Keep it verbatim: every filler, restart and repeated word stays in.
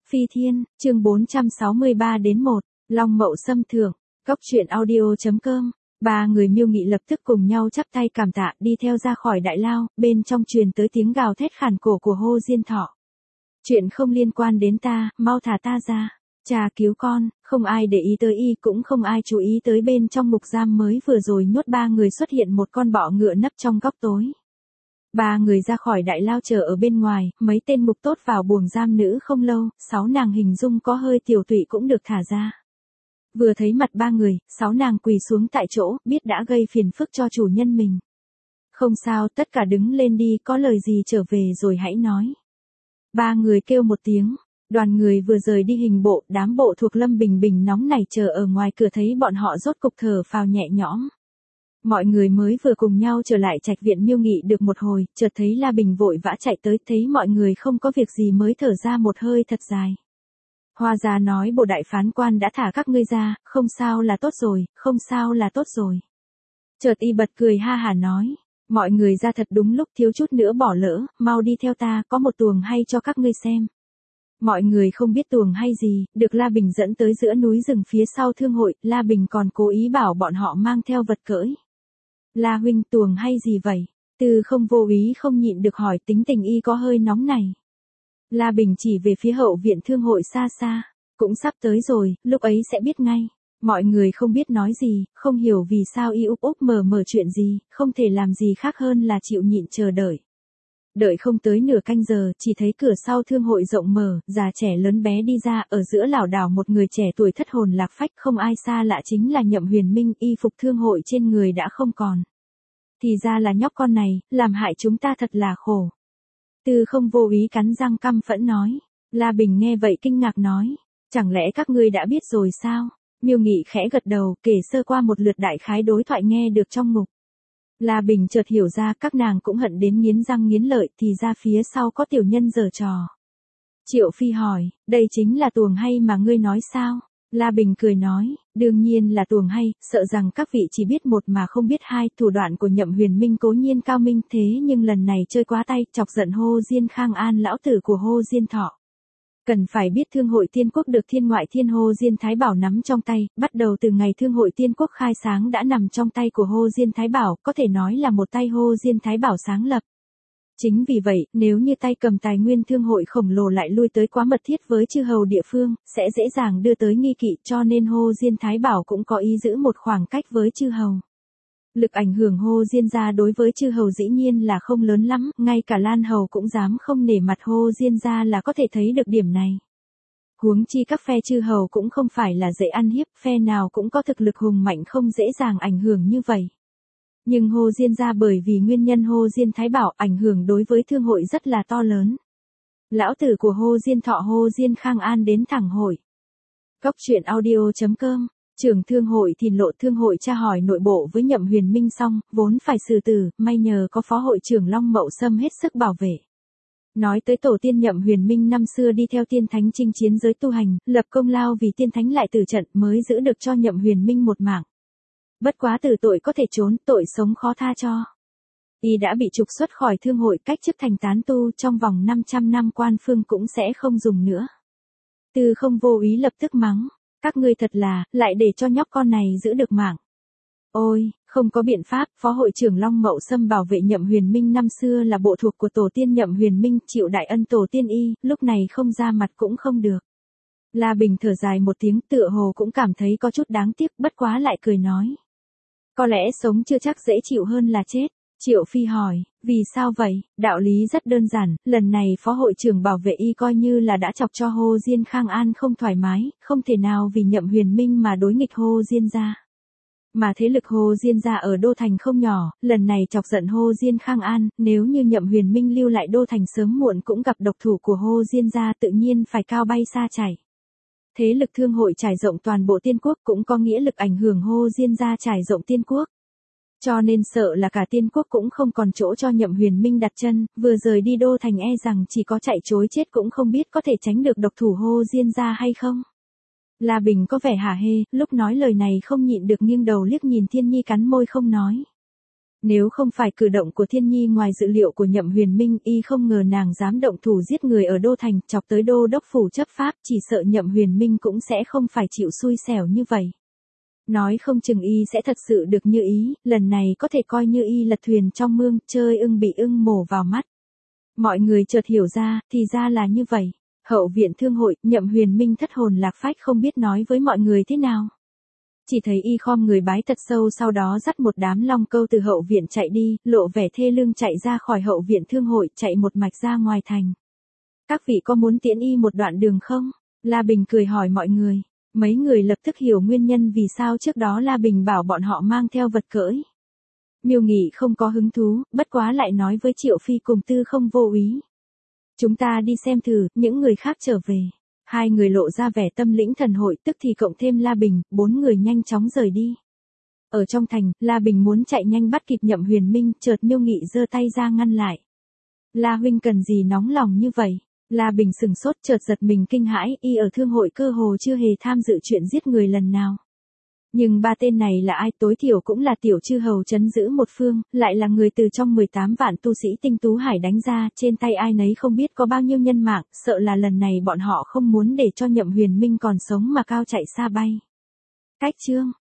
Phi Thiên, chương bốn trăm sáu mươi ba đến một, Long Mậu Xâm Thưởng, Cốc truyện audio chấm com. Ba người Miêu Nghị lập tức cùng nhau chắp tay cảm tạ đi theo ra khỏi đại lao, bên trong truyền tới tiếng gào thét khản cổ của Hô Diên Thọ. Chuyện không liên quan đến ta, mau thả ta ra. Cha cứu con, không ai để ý tới y cũng không ai chú ý tới bên trong ngục giam mới vừa rồi nhốt ba người xuất hiện một con bọ ngựa nấp trong góc tối. Ba người ra khỏi đại lao chờ ở bên ngoài, mấy tên ngục tốt vào buồng giam nữ không lâu, sáu nàng hình dung có hơi tiểu tụy cũng được thả ra. Vừa thấy mặt ba người, sáu nàng quỳ xuống tại chỗ, biết đã gây phiền phức cho chủ nhân mình. Không sao, tất cả đứng lên đi, có lời gì trở về rồi hãy nói. Ba người kêu một tiếng, đoàn người vừa rời đi hình bộ, đám bộ thuộc Lâm Bình Bình nóng nảy chờ ở ngoài cửa thấy bọn họ rốt cục thở phào nhẹ nhõm. Mọi người mới vừa cùng nhau trở lại trạch viện Miêu Nghị được một hồi, chợt thấy La Bình vội vã chạy tới, thấy mọi người không có việc gì mới thở ra một hơi thật dài. Hoa gia nói bộ đại phán quan đã thả các ngươi ra, không sao là tốt rồi, không sao là tốt rồi. Chợt y bật cười ha hả nói, mọi người ra thật đúng lúc, thiếu chút nữa bỏ lỡ, mau đi theo ta, có một tuồng hay cho các ngươi xem. Mọi người không biết tuồng hay gì, được La Bình dẫn tới giữa núi rừng phía sau thương hội, La Bình còn cố ý bảo bọn họ mang theo vật cưỡi. La huynh, tuồng hay gì vậy? Từ không vô ý không nhịn được hỏi, tính tình y có hơi nóng này. La Bình chỉ về phía hậu viện thương hội xa xa, cũng sắp tới rồi, lúc ấy sẽ biết ngay. Mọi người không biết nói gì, không hiểu vì sao y úp úp mờ mờ chuyện gì, không thể làm gì khác hơn là chịu nhịn chờ đợi. Đợi không tới nửa canh giờ, chỉ thấy cửa sau thương hội rộng mở, già trẻ lớn bé đi ra, ở giữa lảo đảo một người trẻ tuổi thất hồn lạc phách, không ai xa lạ chính là Nhậm Huyền Minh, y phục thương hội trên người đã không còn. Thì ra là nhóc con này, làm hại chúng ta thật là khổ. Từ không vô ý cắn răng căm phẫn nói. La Bình nghe vậy kinh ngạc nói, chẳng lẽ các ngươi đã biết rồi sao? Miêu Nghị khẽ gật đầu, kể sơ qua một lượt đại khái đối thoại nghe được trong ngục. La Bình chợt hiểu ra các nàng cũng hận đến nghiến răng nghiến lợi, thì ra phía sau có tiểu nhân giở trò. Triệu Phi hỏi, đây chính là tuồng hay mà ngươi nói sao? La Bình cười nói, đương nhiên là tuồng hay, sợ rằng các vị chỉ biết một mà không biết hai, thủ đoạn của Nhậm Huyền Minh cố nhiên cao minh thế nhưng lần này chơi quá tay, chọc giận Hô Diên Khang An lão tử của Hô Diên Thọ. Cần phải biết thương hội Tiên Quốc được thiên ngoại thiên Hô Diên Thái Bảo nắm trong tay, bắt đầu từ ngày thương hội Tiên Quốc khai sáng đã nằm trong tay của Hô Diên Thái Bảo, có thể nói là một tay Hô Diên Thái Bảo sáng lập. Chính vì vậy, nếu như tay cầm tài nguyên thương hội khổng lồ lại lui tới quá mật thiết với chư hầu địa phương, sẽ dễ dàng đưa tới nghi kỵ, cho nên Hô Diên Thái Bảo cũng có ý giữ một khoảng cách với chư hầu. Lực ảnh hưởng Hô Diên gia đối với chư hầu dĩ nhiên là không lớn lắm, ngay cả Lan hầu cũng dám không nể mặt Hô Diên gia là có thể thấy được điểm này. Huống chi các phe chư hầu cũng không phải là dễ ăn hiếp, phe nào cũng có thực lực hùng mạnh không dễ dàng ảnh hưởng như vậy. Nhưng Hô Diên gia bởi vì nguyên nhân Hô Diên Thái Bảo ảnh hưởng đối với thương hội rất là to lớn. Lão tử của Hô Diên Thọ Hô Diên Khang An đến thẳng hội. Cốc truyện audio chấm com. Trưởng thương hội Thìn Lộ thương hội tra hỏi nội bộ với Nhậm Huyền Minh xong, vốn phải xử tử, may nhờ có phó hội trưởng Long Mậu Xâm hết sức bảo vệ. Nói tới tổ tiên Nhậm Huyền Minh năm xưa đi theo tiên thánh chinh chiến giới tu hành, lập công lao vì tiên thánh lại tử trận mới giữ được cho Nhậm Huyền Minh một mạng. Bất quá tử tội có thể trốn, tội sống khó tha cho. Y đã bị trục xuất khỏi thương hội, cách chức thành tán tu, trong vòng năm trăm năm quan phương cũng sẽ không dùng nữa. Từ không vô ý lập tức mắng, các ngươi thật là, lại để cho nhóc con này giữ được mạng. Ôi, không có biện pháp, phó hội trưởng Long Mậu Xâm bảo vệ Nhậm Huyền Minh năm xưa là bộ thuộc của tổ tiên Nhậm Huyền Minh, chịu đại ân tổ tiên y, lúc này không ra mặt cũng không được. La Bình thở dài một tiếng, tựa hồ cũng cảm thấy có chút đáng tiếc, bất quá lại cười nói. Có lẽ sống chưa chắc dễ chịu hơn là chết. Triệu Phi hỏi, vì sao vậy? Đạo lý rất đơn giản, lần này phó hội trưởng bảo vệ y coi như là đã chọc cho Hô Diên Khang An không thoải mái, không thể nào vì Nhậm Huyền Minh mà đối nghịch Hô Diên gia. Mà thế lực Hô Diên gia ở Đô Thành không nhỏ, lần này chọc giận Hô Diên Khang An, nếu như Nhậm Huyền Minh lưu lại Đô Thành sớm muộn cũng gặp độc thủ của Hô Diên gia, tự nhiên phải cao bay xa chảy. Thế lực thương hội trải rộng toàn bộ Tiên Quốc cũng có nghĩa lực ảnh hưởng Hô Diên gia trải rộng Tiên Quốc. Cho nên sợ là cả Tiên Quốc cũng không còn chỗ cho Nhậm Huyền Minh đặt chân, vừa rời đi Đô Thành e rằng chỉ có chạy chối chết cũng không biết có thể tránh được độc thủ Hô Diên gia hay không. La Bình có vẻ hả hê, lúc nói lời này không nhịn được nghiêng đầu liếc nhìn Thiên Nhi cắn môi không nói. Nếu không phải cử động của Thiên Nhi ngoài dự liệu của Nhậm Huyền Minh, y không ngờ nàng dám động thủ giết người ở Đô Thành, chọc tới Đô Đốc Phủ chấp pháp, chỉ sợ Nhậm Huyền Minh cũng sẽ không phải chịu xui xẻo như vậy. Nói không chừng y sẽ thật sự được như ý, lần này có thể coi như y lật thuyền trong mương, chơi ưng bị ưng mổ vào mắt. Mọi người chợt hiểu ra, thì ra là như vậy. Hậu viện thương hội, Nhậm Huyền Minh thất hồn lạc phách không biết nói với mọi người thế nào. Chỉ thấy y khom người bái thật sâu, sau đó dắt một đám long câu từ hậu viện chạy đi, lộ vẻ thê lương chạy ra khỏi hậu viện thương hội, chạy một mạch ra ngoài thành. Các vị có muốn tiễn y một đoạn đường không? La Bình cười hỏi mọi người. Mấy người lập tức hiểu nguyên nhân vì sao trước đó La Bình bảo bọn họ mang theo vật cưỡi. Miêu Nghị không có hứng thú, bất quá lại nói với Triệu Phi cùng Tư Không vô úy. Chúng ta đi xem thử, những người khác trở về. Hai người lộ ra vẻ tâm lĩnh thần hội, tức thì cộng thêm La Bình, bốn người nhanh chóng rời đi. Ở trong thành, La Bình muốn chạy nhanh bắt kịp Nhậm Huyền Minh, chợt Miêu Nghị giơ tay ra ngăn lại. La huynh cần gì nóng lòng như vậy? La Bình sừng sốt, chợt giật mình kinh hãi, y ở thương hội cơ hồ chưa hề tham dự chuyện giết người lần nào. Nhưng ba tên này là ai, tối thiểu cũng là tiểu chư hầu trấn giữ một phương, lại là người từ trong mười tám vạn tu sĩ tinh tú hải đánh ra, trên tay ai nấy không biết có bao nhiêu nhân mạng, sợ là lần này bọn họ không muốn để cho Nhậm Huyền Minh còn sống mà cao chạy xa bay. Cách chương